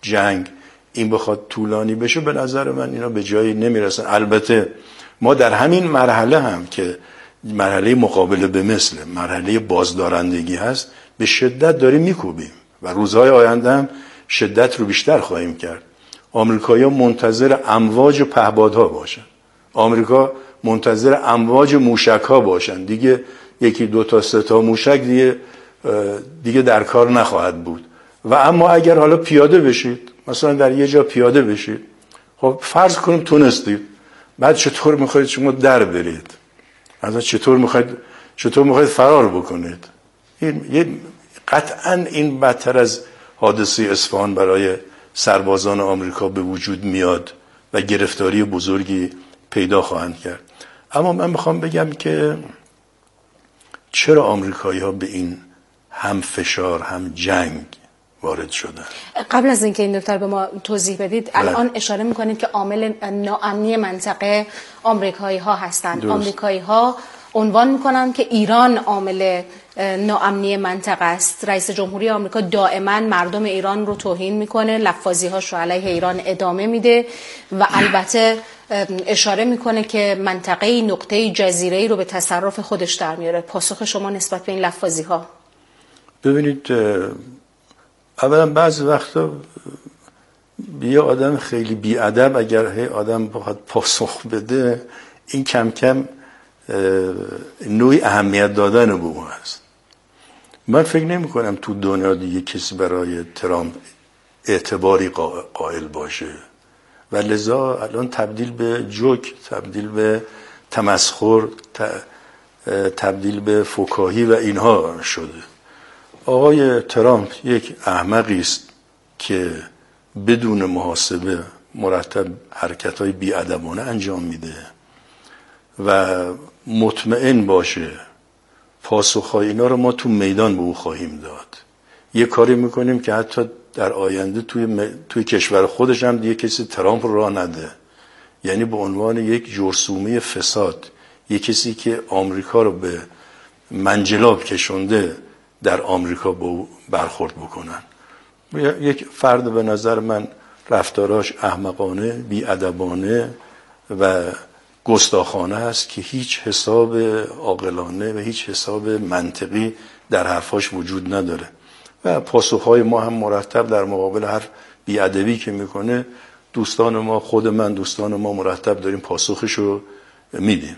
جنگ این بخواد طولانی بشه، به نظر من اینا به جایی نمیرسن. البته ما در همین مرحله هم که مرحله مقابله به مثل مرحله بازدارندگی هست به شدت داریم میکوبیم و روزهای آینده هم شدت رو بیشتر خواهیم کرد. آمریکایی‌ها منتظر امواج پهپادها باشن، آمریکا منتظر امواج موشک‌ها باشن. دیگه یکی دو تا سه تا موشک دیگه در کار نخواهد بود. و اما اگر حالا پیاده بشید، مثلا در یه جا پیاده بشید، خب فرض کنیم تونستید، بعد چطور میخواید شما در برید؟ مثلا چطور میخواید فرار بکنید؟ قطعا این بدتر از حادثه اصفهان برای سربازان آمریکا به وجود میاد و گرفتاری بزرگی پیدا خواهند کرد. اما من میخوام بگم که چرا آمریکایی‌ها به این هم فشار هم جنگ وارد شدن؟ قبل از اینکه این نکته به ما توضیح بدید، الان اشاره میکنید که عامل ناامنی منطقه آمریکایی‌ها هستند. آمریکایی‌ها عنوان میکنن که ایران عامل ناامنی منطقه است. رئیس جمهوری آمریکا دائما مردم ایران رو توهین میکنه، لفاظی‌هاش رو علیه ایران ادامه میده و البته اشاره میکنه که منطقه نقطه جزیره‌ای رو به تصرف خودش در میاره. پاسخ شما نسبت به این لفاظی‌ها؟ ببینید، اولا بعضی وقتا یه آدم خیلی بی‌ادب اگر هی آدم بخواد پاسخ بده، این کم کم نوعی اهمیت دادن به اون هست. من فکر نمی کنم تو دنیا دیگه کسی برای ترامپ اعتباری قائل باشه و لذا الان تبدیل به جوک، تبدیل به تمسخر، تبدیل به فکاهی و اینها شده. آقای ترامپ یک احمقی است که بدون محاسبه مرتب حرکت‌های بی‌ادبانه انجام میده و مطمئن باشه پاسخ‌های اینا رو ما تو میدان به او خواهیم داد. یه کاری میکنیم که حتی در آینده توی کشور خودش هم دیگه کسی ترامپ رو راه نده. یعنی به عنوان یک جرثومه فساد، یک کسی که آمریکا رو به منجلاب کشونده در آمریکا با او برخورد بکنن. یک فرد به نظر من رفتاراش احمقانه، بی‌ادبانه و گستاخانه است که هیچ حساب عاقلانه و هیچ حساب منطقی در حرفاش وجود نداره و پاسخهای ما هم مرتب در مقابل هر بی‌ادبی که میکنه دوستان ما، خود من، دوستان ما مرتب داریم پاسخشو میدیم.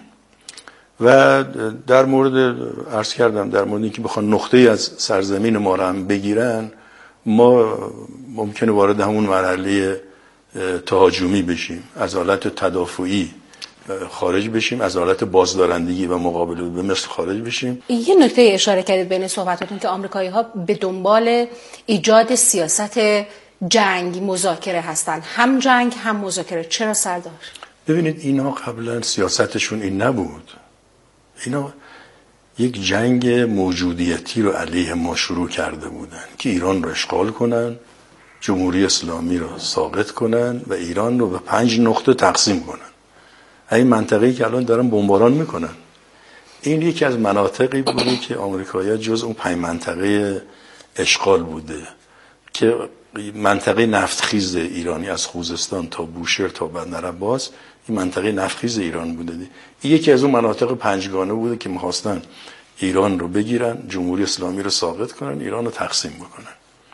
و در مورد عرض کردم در مورد اینکه بخوان نقطه‌ای از سرزمین ما رو هم بگیرن، ما ممکنه وارد همون مرحله تهاجمی بشیم، از حالت تدافعی خارج بشیم، از حالت بازدارندگی و مقابله به مثل خارج بشیم. یه نکته اشاره کردید بین صحبتاتون که آمریکایی‌ها به دنبال ایجاد سیاست جنگ مذاکره هستن، هم جنگ هم مذاکره. چرا سردار؟ ببینید اینا قبلا سیاستشون این نبود. اینا یک جنگ موجودیتی رو علیه ما شروع کرده بودن که ایران رو اشغال کنن، جمهوری اسلامی رو ساقط کنن و ایران رو به 5 نقطه تقسیم کنن. این منطقه‌ای که الان دارن بمباران میکنن، این یکی از مناطقی بوده که آمریکایی‌ها جز اون 5 منطقه اشغال بوده که منطقه نفتخیز ایرانی از خوزستان تا بوشهر تا بندرعباس، این منطقه نفتخیز ایران بوده. این یکی از اون مناطق 5گانه بوده که می‌خواستن ایران رو بگیرن، جمهوری اسلامی رو ساقط کنن، ایران رو تقسیم بکنن.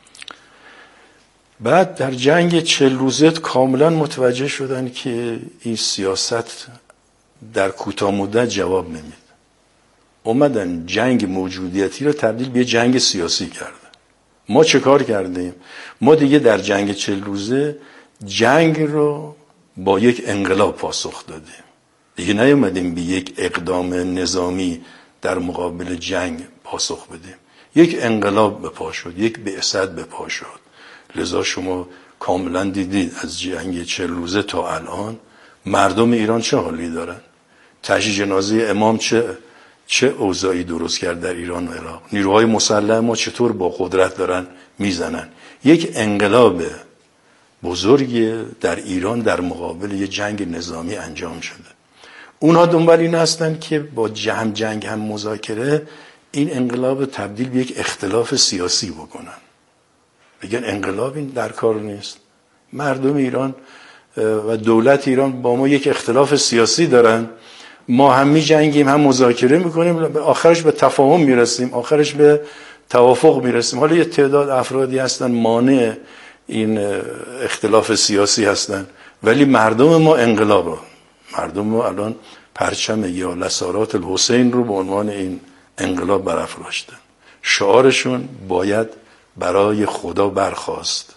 بعد در جنگ 40 روزه کاملا متوجه شدن که این سیاست در کوتاه مدت جواب نمیده. اومدن جنگ موجودیتی رو تبدیل به جنگ سیاسی کردن. ما چه کار کردیم؟ ما دیگه در جنگ 40 روزه جنگ رو با یک انقلاب پاسخ دادیم. دیگه نیومدیم به یک اقدام نظامی در مقابل جنگ پاسخ بدیم. یک انقلاب به پا شد، یک بعثت به پا شد. لذا شما کاملا دیدید از جنگ 40 روزه تا الان مردم ایران چه حالی دارن. تشییع جنازه امام چه اوضاعی درست کرد در ایران و عراق. نیروهای مسلح ما چطور با قدرت دارن میزنن. یک انقلاب بزرگی در ایران در مقابل یک جنگ نظامی انجام شده. اونها دنبال این هستن که با هم جنگ هم مذاکره این انقلاب تبدیل به یک اختلاف سیاسی بکنن. بگن انقلاب این در کار نیست. مردم ایران و دولت ایران با ما یک اختلاف سیاسی دارن، ما هم می‌جنگیم هم مذاکره میکنیم، آخرش به تفاهم میرسیم، آخرش به توافق میرسیم. حالا یه تعداد افرادی هستن مانع این اختلاف سیاسی هستن، ولی مردم ما انقلاب، مردم ما الان پرچم یا لسارات الحسین رو به عنوان این انقلاب برافراشتن. شعارشون باید برای خدا برخاست.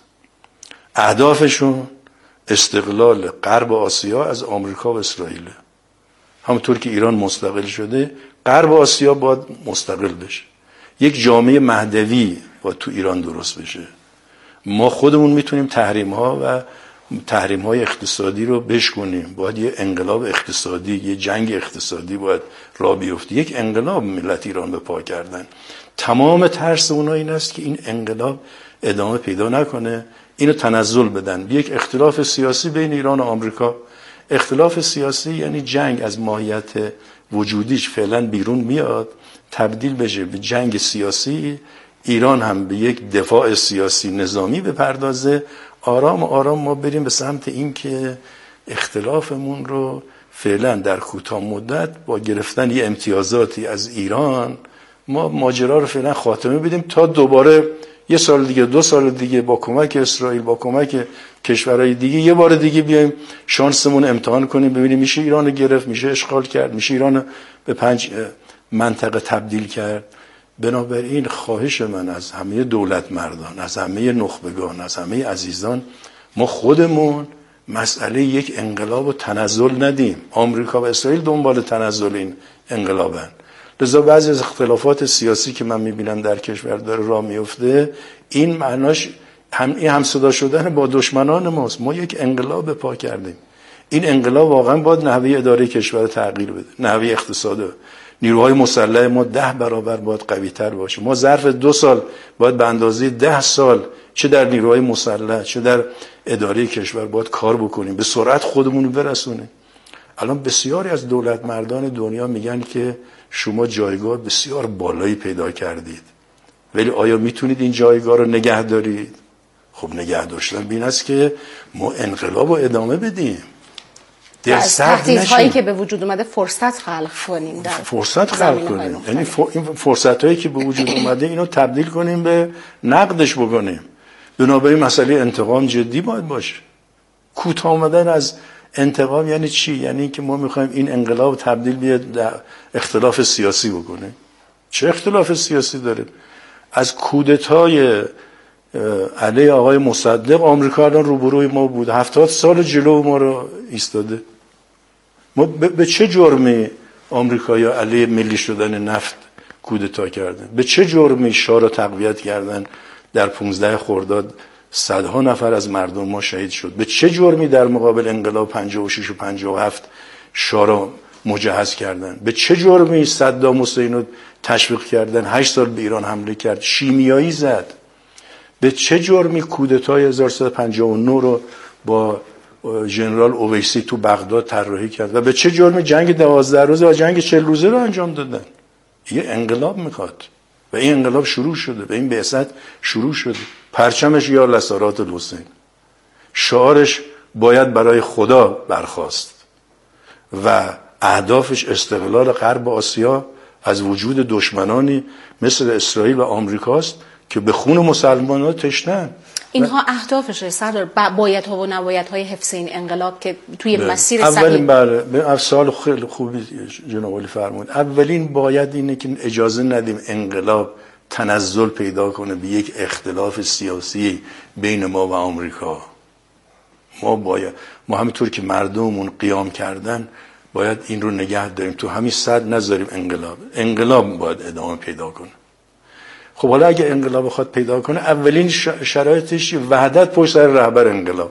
اهدافشون استقلال غرب آسیا از آمریکا و اسرائیل. همونطور که ایران مستقل شده، غرب آسیا باید مستقل بشه. یک جامعه مهدوی باید تو ایران درست بشه. ما خودمون میتونیم تحریم‌ها و تحریم‌های اقتصادی رو بشکنیم. باید یه انقلاب اقتصادی، یه جنگ اقتصادی باید راه بیفته. یک انقلاب ملت ایران به پا کردن. تمام ترس اونا این است که این انقلاب ادامه پیدا نکنه، اینو تنزل بدن. یک اختلاف سیاسی بین ایران و آمریکا. اختلاف سیاسی یعنی جنگ از ماهیت وجودیش فعلا بیرون میاد، تبدیل بشه به جنگ سیاسی. ایران هم به یک دفاع سیاسی نظامی بپردازه. آرام آرام ما بریم به سمت این که اختلافمون رو فعلا در کوتاه مدت با گرفتن یه امتیازاتی از ایران ما ماجرا رو فعلا خاتمه بدیم تا دوباره یه سال دیگه، 2 سال دیگه با کمک اسرائیل، با کمک کشورهای دیگه یه بار دیگه بیایم شانسمون امتحان کنیم، ببینیم میشه ایران رو گرفت، میشه اشغال کرد، میشه ایران رو به 5 منطقه تبدیل کرد. بنابراین خواهش من از همه دولت مردان، از همه نخبگان، از همه عزیزان، ما خودمون مسئله یک انقلاب و تنزل ندیم. آمریکا و اسرائیل دنبال تنزل این انقلابن. لذا بعضی از اختلافات سیاسی که من میبینم در کشور داره راه میفته، این معناش این همصدا شدن با دشمنان ماست. ما یک انقلاب پا کردیم. این انقلاب واقعا باید نحوه اداره کشور تغییر بده، نحوه اقتصاد. نیروهای مسلح ما 10 برابر باید قوی تر باشه. ما ظرف 2 سال باید به اندازه 10 سال چه در نیروهای مسلح چه در اداره کشور باید کار بکنیم، به سرعت خودمون رو برسونیم. الان بسیاری از دولت مردان دنیا میگن که شما جایگاه بسیار بالایی پیدا کردید، ولی آیا میتونید این جایگاه رو نگه دارید؟ خب نگه داشتن بین است که ما انقلاب رو ادامه بدیم. از تهدیدهایی که به وجود اومده فرصت خلق کنیم، فرصت خلق کنیم. یعنی این فرصتایی که به وجود اومده اینو تبدیل کنیم به نقدش بکنیم. بنابراین مسئله انتقام جدی باید باشه. کوتاه آمدن از انتقام یعنی چی؟ یعنی که ما میخوایم این انقلاب تبدیل بیاد در اختلاف سیاسی بکنه. چه اختلاف سیاسی داره؟ از کودتای علیه آقای مصدق آمریکا الان روبروی ما بود، 70 سال جلو ما رو ایستاده. ما به چه جرمی آمریکایی‌ها علیه ملی شدن نفت کودتا کردن؟ به چه جرمی شاه رو تقویت کردن؟ در 15 خرداد صدها نفر از مردم ما شهید شد. به چه جرمی در مقابل انقلاب 56 و 57 شاه رو مجهز کردن؟ به چه جرمی صدام حسین رو تشویق کردن؟ 8 سال به ایران حمله کرد، شیمیایی زد. به چه جرمی کودتای 1359 رو با ژنرال اویسی تو بغداد طراحی کرد و به چه جرمی جنگ 12 روزه و جنگ 40 روزه رو انجام دادن؟ یه انقلاب میخواد و این انقلاب شروع شده، به این بعثت شروع شده. پرچمش یا لسارات الحسین، شعارش باید برای خدا برخاست و اهدافش استقلال غرب آسیا از وجود دشمنانی مثل اسرائیل و آمریکاست که به خون مسلمانان تشنن. اینها اهدافشه سردار، بایدها و نبایدهای حفظ این انقلاب که توی مسیر صحیح. اولین بله سوال خیلی خوبی جناب عالی فرمود. اولین باید اینه که اجازه ندیم انقلاب تنزل پیدا کنه به یک اختلاف سیاسی بین ما و آمریکا. ما همینطور که مردممون قیام کردن باید این رو نگه داریم، تو همین صد نذاریم انقلاب باید ادامه پیدا کنه. خب حالا اگه انقلاب بخواد پیدا کنه، اولین شرایطش وحدت پشت سر رهبر انقلاب.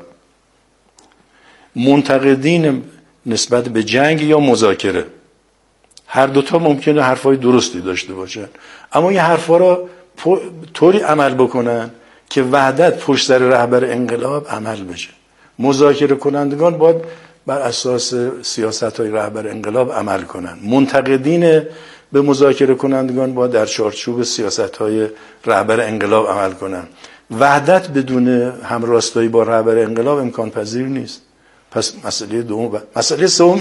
منتقدین نسبت به جنگ یا مذاکره، هر دوتا ممکنه حرفای درستی داشته باشن، اما این حرفا را طوری عمل بکنن که وحدت پشت سر رهبر انقلاب عمل بشه. مذاکره کنندگان باید بر اساس سیاست‌های رهبر انقلاب عمل کنن. منتقدین به مذاکره کنندگان باید در چارچوب سیاست‌های رهبر انقلاب عمل کنن. وحدت بدون همراستایی با رهبر انقلاب امکان پذیر نیست. پس مسئله دوم مسئله سوم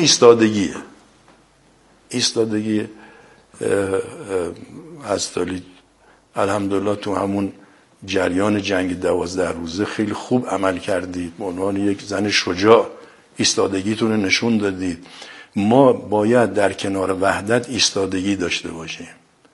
ایستادگی از تالی الحمدلله تو همون جریان جنگ 12 روزه خیلی خوب عمل کردید. به عنوان یک زن شجاع ایستادگیتون رو نشون دادید. ما باید در کنار وحدت ایستادگی داشته باشیم.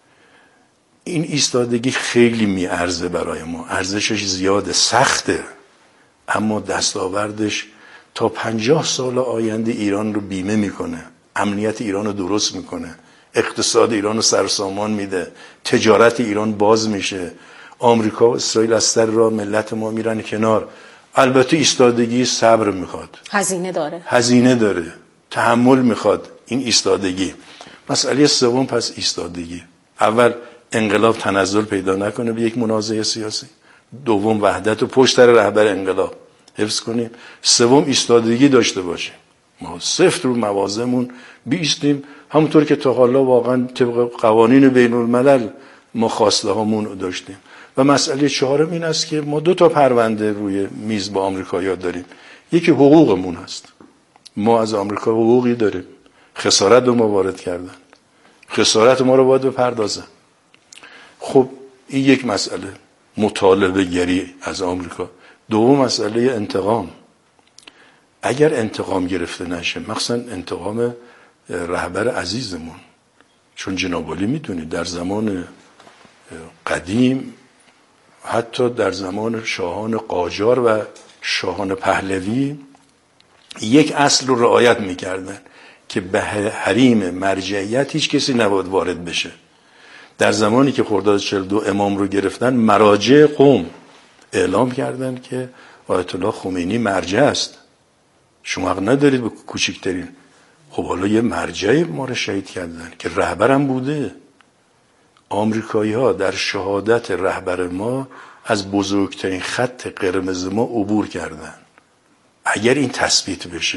این ایستادگی خیلی میارزه برای ما، ارزشش زیاده، سخته، اما دستاوردش تا 50 سال آینده ایران رو بیمه میکنه، امنیت ایران رو درست میکنه، اقتصاد ایران رو سرسامان میده، تجارت ایران باز میشه، آمریکا و اسرائیل از سر راه ملت ما میرن کنار. البته ایستادگی صبر میخواد، هزینه داره، تحمل میخواد این ایستادگی. مسئله سوم پس ایستادگی. اول انقلاب تنزل پیدا نکنه به یک منازعه سیاسی. دوم وحدت و پشت سر رهبر انقلاب حفظ کنیم. سوم ایستادگی داشته باشیم. ما سفت رو موازمون بیستیم، همونطور که تا حالا واقعا طبق قوانین بین الملل ما خواسته هامون داشتیم. و مسئله چهارم این است که ما 2 پرونده روی میز با آمریکایی‌ها داریم. یکی حقوقمون هست. ما از آمریکا حقوقی داریم. خسارت رو ما وارد کردن. خسارت ما رو باید بپردازن. خب این یک مسئله، مطالبه گری از آمریکا. دوم مسئله انتقام. اگر انتقام گرفته نشه، مخصوصا انتقام رهبر عزیزمون، چون جناب عالی میدونید در زمان قدیم، حتی در زمان شاهان قاجار و شاهان پهلوی، یک اصل رو رعایت میکردن که به حریم مرجعیت هیچ کسی نباید وارد بشه. در زمانی که خرداد 42 امام رو گرفتن، مراجع قوم اعلام کردن که آیت الله خمینی مرجع است، شما حق ندارید به کوچکترین. خب حالا یه مرجعی ما رو شهید کردن که رهبرم بوده. آمریکایی ها در شهادت رهبر ما از بزرگترین خط قرمز ما عبور کردن. اگر این تثبیت بشه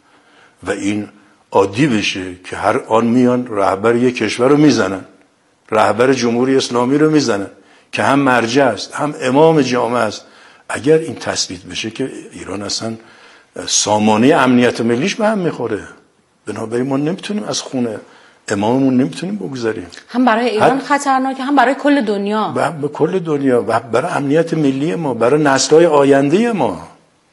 و این عادی بشه که هر آن میان رهبر یک کشور رو میزنن، رهبر جمهوری اسلامی رو میزنن که هم مرجع است هم امام جامعه است، اگر این تثبیت بشه که ایران اصلا سامانه امنیت ملیش به هم میخوره. بنابراین ما نمیتونیم از خونه اماممون نمیتونیم بگذاریم. هم برای ایران خطرناکه، هم برای کل دنیا، به کل دنیا و برای امنیت ملی ما، برای نسل‌های آینده ما.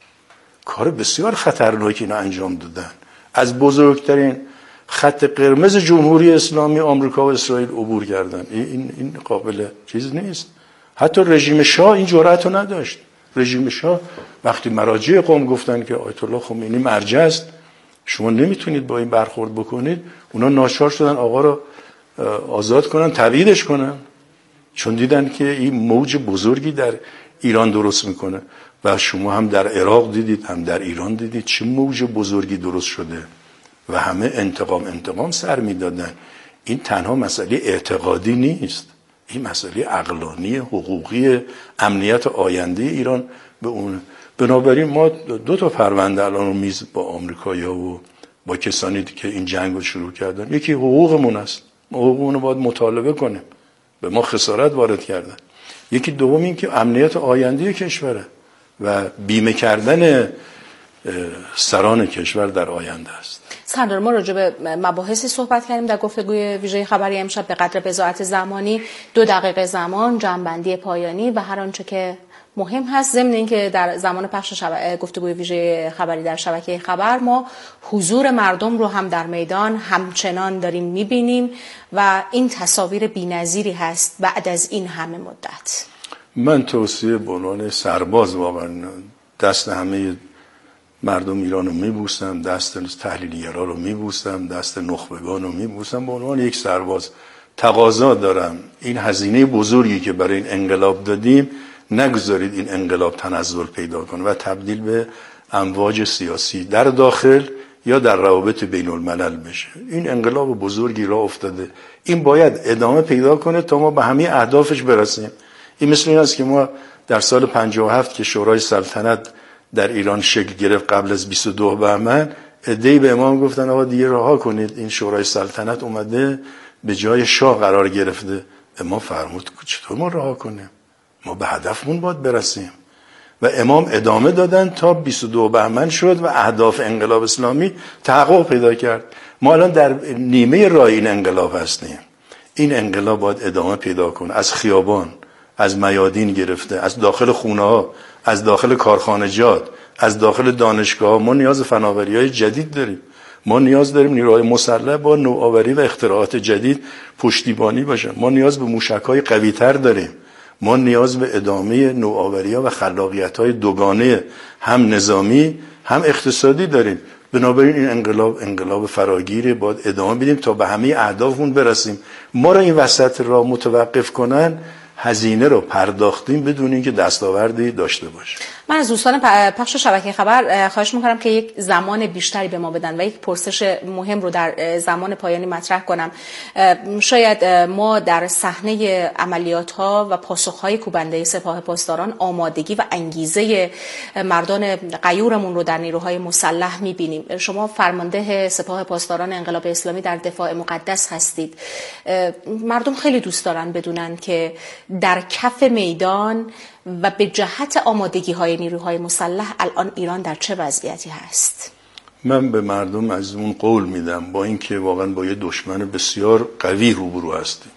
کار بسیار خطرناکی اینا انجام دادن. از بزرگترین خط قرمز جمهوری اسلامی آمریکا و اسرائیل عبور کردن. این قابل چیز نیست. حتی رژیم شاه این جرأت رو نداشت. رژیم شاه وقتی مراجع قوم گفتن که آیت الله خمینی مرجع است، شما نمیتونید با این برخورد بکنید، اونا ناچار شدن آقا رو آزاد کنن، تبعیدش کنن، چون دیدن که این موج بزرگی در ایران درست میکنه. و شما هم در عراق دیدید، هم در ایران دیدید چه موج بزرگی درست شده و همه انتقام سر میدادن. این تنها مسئله اعتقادی نیست، این مسئله عقلانی، حقوقی، امنیت آینده ایران به اون. بنابراین ما 2 پرونده الان رو میز با آمریکایی‌ها و با کسانی که این جنگ رو شروع کردن. یکی حقوقمون است، ما حقوقمون رو باید مطالبه کنیم، به ما خسارت وارد کردن. یکی دوم این که امنیت آینده کشوره و بیمه کردن سران کشور در آینده است. سردار، ما راجع به مباحثی صحبت کردیم در گفتگوی ویژه خبری امشب به قدر بضاعت زمانی. 2 دقیقه زمان، جمع‌بندی پایانی و هر آنچه که مهم هست. ضمن اینکه در زمان پخش گفتگوی ویژه خبری در شبکه خبر ما حضور مردم رو هم در میدان همچنان داریم می‌بینیم و این تصاویر بی‌نظیری هست بعد از این همه مدت. من توصیه به عنوان سرباز واقعا دست همه مردم ایران رو میبوسم، دست تحلیلگرا رو میبوسم، دست نخبگان رو میبوسم. به عنوان یک سرباز تقاضا دارم این هزینه بزرگی که برای این انقلاب دادیم نگذارید این انقلاب تنزل پیدا کنه و تبدیل به امواج سیاسی در داخل یا در روابط بین الملل بشه. این انقلاب بزرگی راه افتاده، این باید ادامه پیدا کنه تا ما به همه اهدافش برسیم. این مثل این است که ما در سال 57 که شورای سلطنت در ایران شکل گرفت قبل از 22 بهمن، عده‌ای به امام گفتن آقا دیگه رها کنید، این شورای سلطنت اومده به جای شاه قرار گرفته. امام فرمود چطور ما رها کنیم؟ ما به هدفمون باید برسیم. و امام ادامه دادن تا 22 بهمن شد و اهداف انقلاب اسلامی تحقق پیدا کرد. ما الان در نیمه راه این انقلاب هستیم. این انقلاب باید ادامه پیدا کنه، از خیابان، از میادین گرفته، از داخل خونه ها، از داخل کارخانجات، از داخل دانشگاه ها. ما نیاز فناوری‌های جدید داریم. ما نیاز داریم نیروهای مسلح با نوآوری و اختراعات جدید پشتیبانی باشن. ما نیاز به موشک‌های قوی‌تر داریم. ما نیاز به ادامه نوآوری‌ها و خلاقیت‌های دوگانه هم نظامی هم اقتصادی داریم. بنابراین این انقلاب فراگیره، باید ادامه بدیم تا به همه اهدافمون برسیم. ما را این وسط راه متوقف کنن، هزینه رو پرداختیم بدون اینکه دستاوردی داشته باشه. من از دوستان پخش شبکه خبر خواهش میکنم که یک زمان بیشتری به ما بدن و یک پرسش مهم رو در زمان پایانی مطرح کنم. شاید ما در صحنه عملیات ها و پاسخ های کوبنده سپاه پاسداران آمادگی و انگیزه مردان غیورمون رو در نیروهای مسلح میبینیم. شما فرمانده سپاه پاسداران انقلاب اسلامی در دفاع مقدس هستید. مردم خیلی دوست دارن بدونن که در کف میدان و به جهت آمادگی های نیروهای مسلح الان ایران در چه وضعیتی هست؟ من به مردم از اون قول میدم، با اینکه واقعا با یه دشمن بسیار قوی روبرو هستیم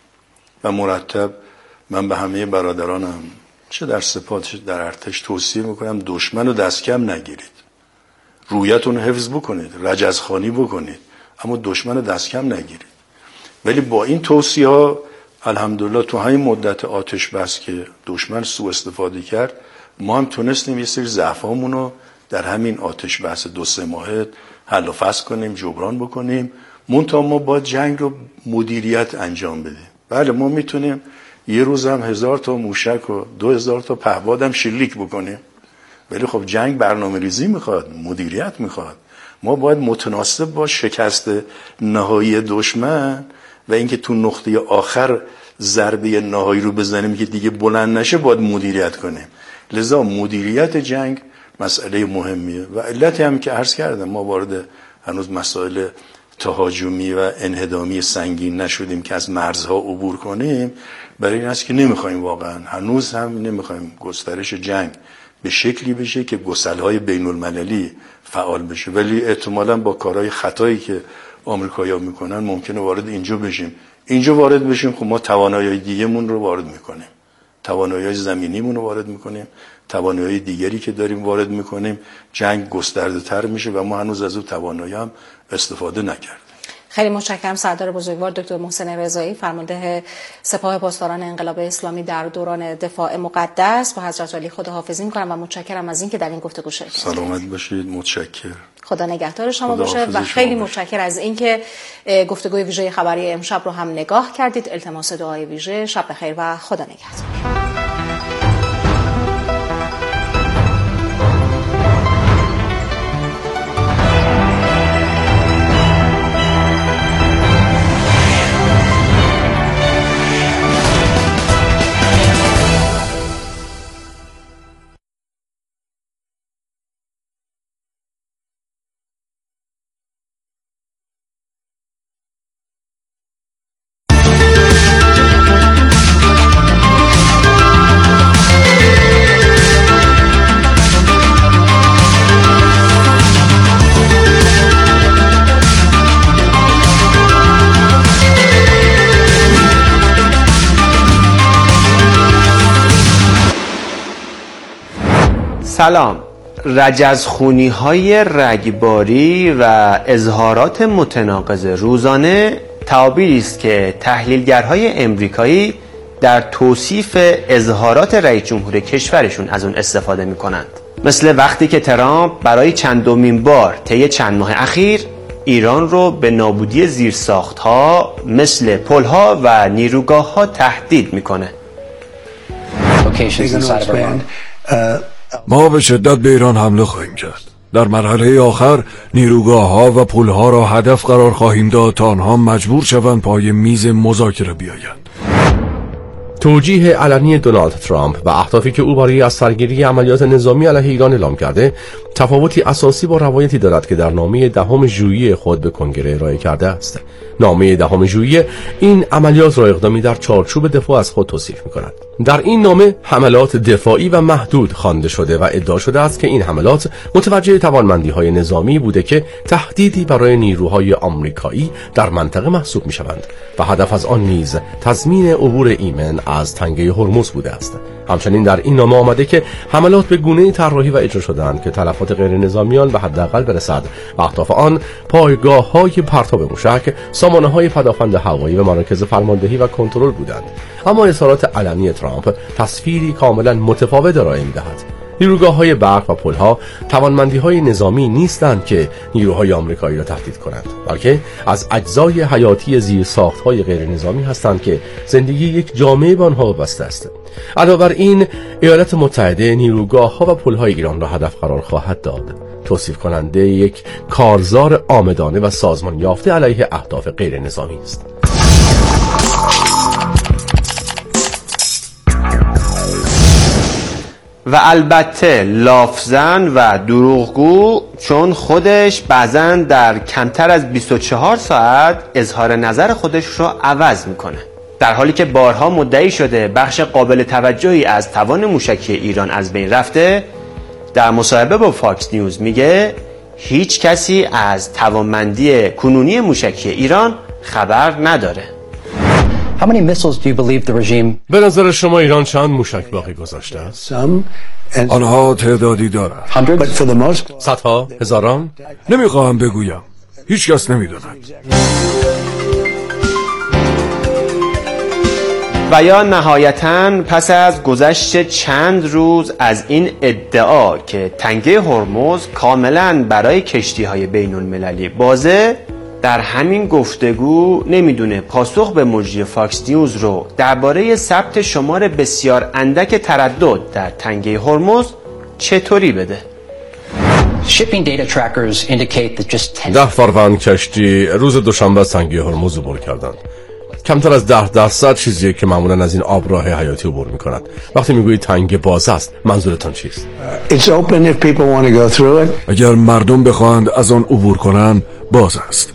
و مرتب من به همه برادرانم چه در سپاه چه در ارتش توصیه میکنم دشمن رو دست کم نگیرید، رویتون حفظ بکنید، رجزخوانی بکنید، اما دشمن رو دست کم نگیرید. ولی با این توصیه ها الحمدلله تو همین مدت آتش بس که دشمن سوء استفاده کرد، ما هم تونستیم یه سری ضعفامون رو در همین آتش بس 2-3 ماهه حل و فصل کنیم، جبران بکنیم. منتها ما باید جنگ رو مدیریت انجام بدیم. بله ما میتونیم یه روز هم 1000 تا موشک و 2000 تا پهپاد هم شلیک بکنیم، ولی خب جنگ برنامه ریزی میخواد، مدیریت میخواد. ما باید متناسب با شکست نهایی دشمن و اینکه تو نقطه آخر ضربه نهایی رو بزنیم که دیگه بلند نشه باید مدیریت کنیم. لذا مدیریت جنگ مسئله مهمیه و علتی هم که عرض کردم ما وارد هنوز مسائل تهاجمی و انهدامی سنگین نشدیم که از مرزها عبور کنیم، برای این است که نمیخوایم، واقعا هنوز هم نمیخوایم گسترش جنگ به شکلی بشه که گسل‌های بین‌المللی فعال بشه، ولی احتمالاً با کارهای خطایی که آمریکایی‌ها میکنن ممکنه وارد اینجا بشیم. اینجا وارد بشیم خب ما توانایی دیگه‌مون رو وارد میکنیم، توانایی زمینیمون رو وارد میکنیم، توانایی دیگری که داریم وارد میکنیم، جنگ گسترده‌تر میشه و ما هنوز از اون توانایی هم استفاده نکردیم. خیلی متشکرم سردار بزرگوار دکتر محسن رضایی، فرمانده سپاه پاسداران انقلاب اسلامی در دوران دفاع مقدس. با حضرت علی خداحافظی میکنم و متشکرم از اینکه در این گفتگو شرکت کردید. سلامت باشید. متشکرم. خدا نگهدار شما باشه و خیلی متشکرم از اینکه گفتگوی ویژه خبری امشب رو هم نگاه کردید. التماس دعای ویژه. شب بخیر و خدا نگهدار. سلام. رجزخونی‌های رگباری و اظهارات متناقض روزانه تعابیری است که تحلیلگرهای امریکایی در توصیف اظهارات رئیس جمهور کشورشون از اون استفاده می‌کنند. مثل وقتی که ترامپ برای چندمین بار طی چند ماه اخیر ایران رو به نابودی زیرساخت‌ها مثل پل‌ها و نیروگاه‌ها تهدید می‌کنه. ما به شدت به ایران حمله خواهیم کرد. در مرحله آخر نیروگاه‌ها و پل‌ها را هدف قرار خواهیم داد تا آنها مجبور شوند پای میز مذاکره بیایند. توجیه علنی دونالد ترامپ و اهدافی که او برای از سرگیری عملیات نظامی علیه ایران اعلام کرده تفاوتی اساسی با روایتی دارد که در نامه 10 ژوئیه خود به کنگره ارائه کرده است. نامه 10 ژوئیه این عملیات را اقدامی در چارچوب دفاع از خود توصیف می‌کند. در این نامه حملات دفاعی و محدود خوانده شده و ادعا شده است که این حملات متوجه توانمندی‌های نظامی بوده که تهدیدی برای نیروهای آمریکایی در منطقه محسوب می‌شوند و هدف از آن نیز تضمین عبور ایمن از تنگه هرمز بوده است. همچنین در این نامه آمده که حملات به گونه‌ای طراحی و اجرا شده‌اند که تلفات غیر نظامیان به حداقل برسد و اهداف آن پایگاه‌های پرتاب موشک، سامانه‌های پدافند هوایی و مراکز فرماندهی و کنترل بودند. اما اظهارات علنی ترامپ تصویری کاملا متفاوت ارائه می‌دهد. نیروگاه‌های برق و پل‌ها توانمندی‌های نظامی نیستند که نیروهای آمریکایی را تهدید کنند، بلکه از اجزای حیاتی زیرساخت‌های غیر نظامی هستند که زندگی یک جامعه به آنها وابسته است. علاوه بر این، ایالات متحده نیروگاه‌ها و پل‌های ایران را هدف قرار خواهد داد. توصیف کننده یک کارزار عامدانه و سازمان یافته علیه اهداف غیر نظامی است. و البته لافزن و دروغگو، چون خودش بعضا در کمتر از 24 ساعت اظهار نظر خودش رو عوض میکنه، در حالی که بارها مدعی شده بخش قابل توجهی از توان موشکی ایران از بین رفته. در مصاحبه با فاکس نیوز میگه هیچ کسی از توانمندی کنونی موشکی ایران خبر نداره. How many missiles do you believe the regime? به نظر شما ایران چند موشک باقی گذاشته است؟ آنها تعدادی دارند. صدها؟ هزاران؟ نمیخواهم بگویم. هیچ کس نمیداند. و یا نهایتاً پس از گذشت چند روز از این ادعا که تنگه هرمز کاملاً برای کشتی‌های بین‌المللی بازه، در همین گفتگو نمیدونه پاسخ به مجری فاکس نیوز رو درباره ثبت شمار بسیار اندک تردد در تنگه هرمز چطوری بده. 10 فروند کشتی روز دوشنبه از تنگه هرمز عبور کردند. کمتر از 10% چیزیه که معمولا از این آبراه حیاتی عبور میکنند. وقتی میگویید تنگه باز است، منظورتان چیست؟ اگر مردم بخواهند از آن عبور کنند، باز است.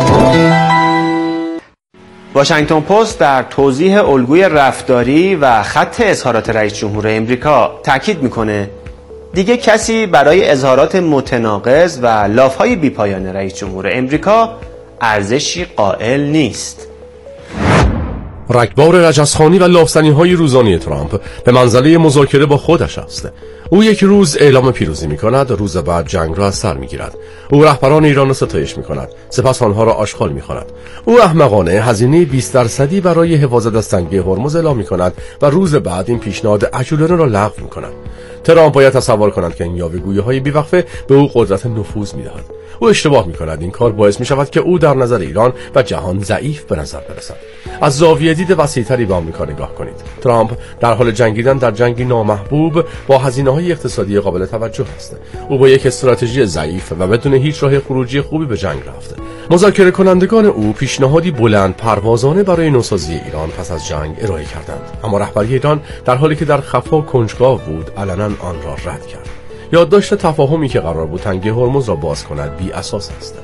واشنگتن پست در توضیح الگوی رفتاری و خط اظهارات رئیس جمهور امریکا تاکید میکنه دیگه کسی برای اظهارات متناقض و لافهای بیپایان رئیس جمهور امریکا ارزشی قائل نیست. رگبار رجزخوانی و لافزنی‌های روزانه ترامپ به منزله مذاکره با خودش است. او یک روز اعلام پیروزی می‌کند، روز بعد جنگ را از سر می‌گیرد. او رهبران ایران را ستایش می‌کند، سپس آنها را آشغال می‌خواند. او احمقانه هزینه 20% برای حفاظت از تنگه هرمز اعلام می‌کند و روز بعد این پیشنهاد عجولانه را لغو می‌کند. ترامپ باید تصور کند که این یاوه‌گویی‌های بی‌وقفه به او قدرت نفوذ می‌دهد. او اشتباه می‌کند. این کار باعث می‌شود که او در نظر ایران و جهان ضعیف به نظر برسد. از زاویه دید وسیع‌تری به آمریکا نگاه کنید. ترامپ در حال جنگیدن در جنگی نامحبوب با هزینه‌های اقتصادی قابل توجه است. او با یک استراتژی ضعیف و بدون هیچ راه خروجی خوبی به جنگ رفته. مذاکره کنندگان او پیشنهادی بلند پروازانه برای نوسازی ایران پس از جنگ ارائه کردند، اما رهبری ایران در حالی که در خفا کنجکاو بود علنا آن را رد کرد. یادداشت تفاهمی که قرار بود تنگه هرمز را باز کند بی اساس است.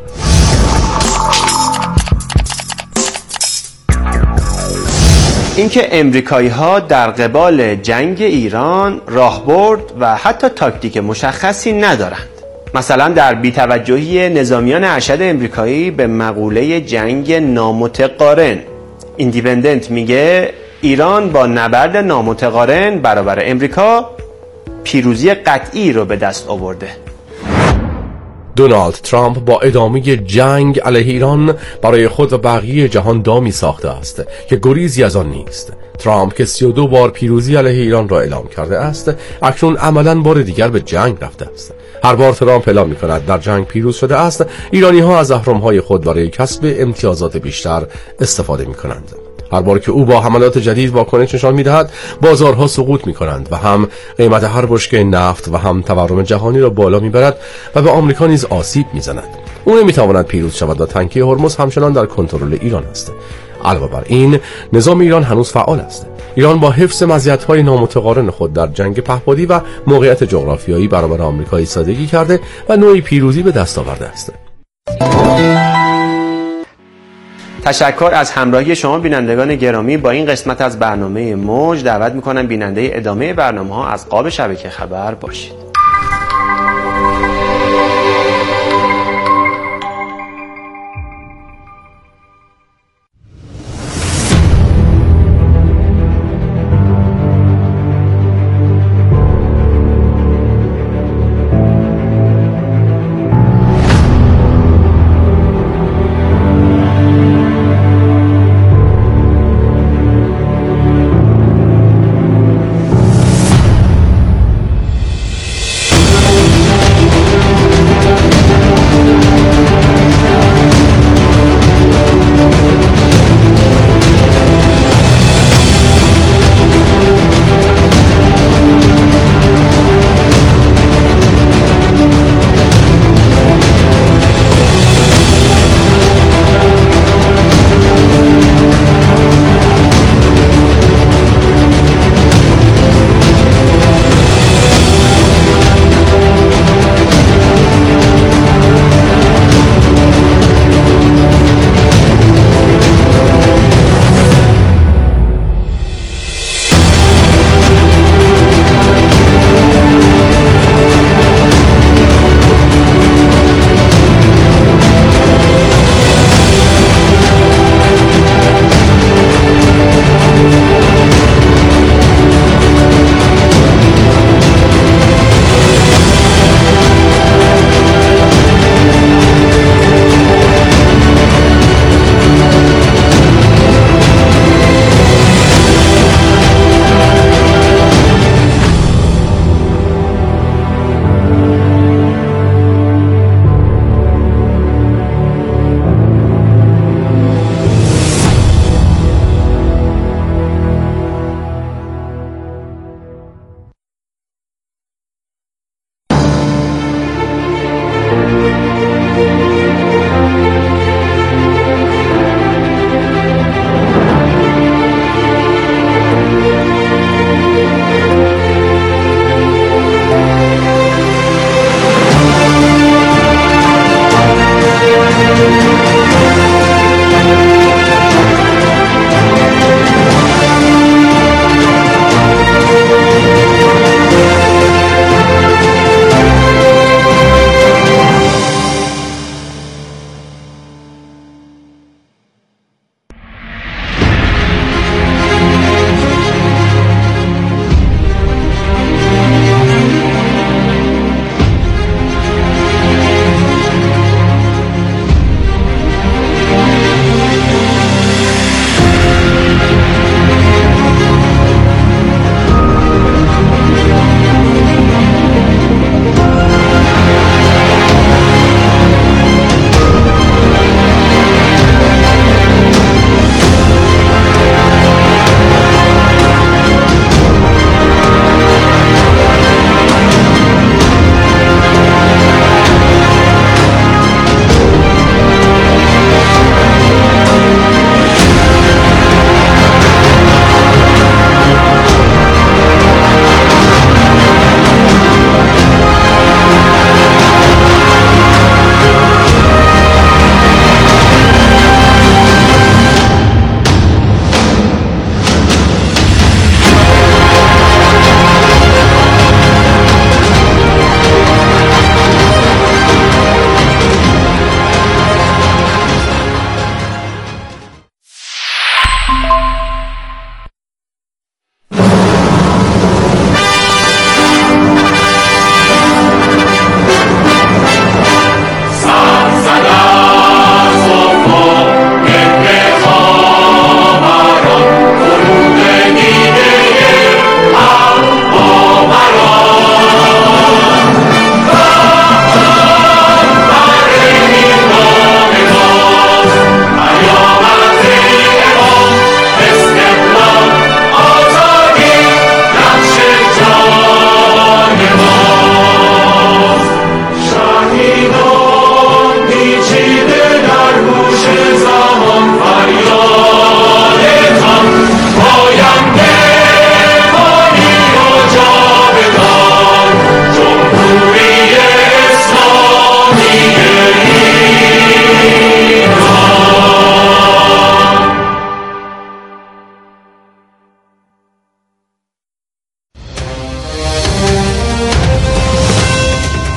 اینکه امریکایی‌ها در قبال جنگ ایران راهبرد و حتی تاکتیک مشخصی ندارند. مثلا در بی‌توجهی نظامیان ارشد امریکایی به مقوله جنگ نامتقارن، ایندیپندنت میگه ایران با نبرد نامتقارن برابر امریکا پیروزی قطعی رو به دست آورده. دونالد ترامپ با ادامه جنگ علیه ایران برای خود و بقیه جهان دامی ساخته است که گریزی از آن نیست. ترامپ که 32 بار پیروزی علیه ایران را اعلام کرده است، اکنون عملاً بار دیگر به جنگ رفته است. هر بار ترامپ اعلام می‌کند در جنگ پیروز شده است، ایرانی‌ها از اهرم‌های خود برای کسب امتیازات بیشتر استفاده می‌کنند. هر بار که او با حملات جدید واکنش نشان می‌دهد، بازارها سقوط می‌کنند و هم قیمت هر بشکه نفت و هم تورم جهانی را بالا می‌برد و به آمریکا نیز آسیب می‌زند. او نمی‌تواند پیروز شود و تنگه هرمز همچنان در کنترل ایران است. علاوه بر این، نظام ایران هنوز فعال است. ایران با حفظ مزیت‌های نامتقارن خود در جنگ پهپادی و موقعیت جغرافیایی برابر آمریکا ایستادگی کرده و نوعی پیروزی به دست آورده است. تشکر از همراهی شما بینندگان گرامی با این قسمت از برنامه موج. دعوت میکنم بیننده ادامه برنامه ها از قاب شبکه خبر باشید.